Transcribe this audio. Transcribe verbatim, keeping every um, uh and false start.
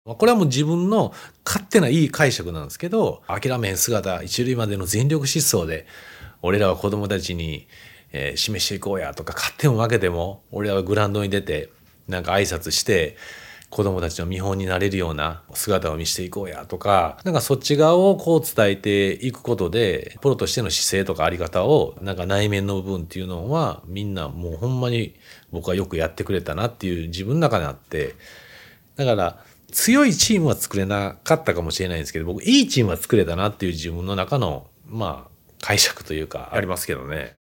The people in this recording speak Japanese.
これはもう自分の勝手ないい解釈なんですけど、諦めへん姿、一塁までの全力疾走で、俺らは子供たちに、えー示していこうやとか、勝っても負けても、俺らはグラウンドに出て、なんか挨拶して、子供たちの見本になれるような姿を見せていこうやとか、なんかそっち側をこう伝えていくことで、プロとしての姿勢とかあり方を、なんか内面の部分っていうのは、みんなもうほんまに僕はよくやってくれたなっていう自分の中にあって、だから強いチームは作れなかったかもしれないんですけど、僕いいチームは作れたなっていう自分の中のまあ解釈というかありますけどね。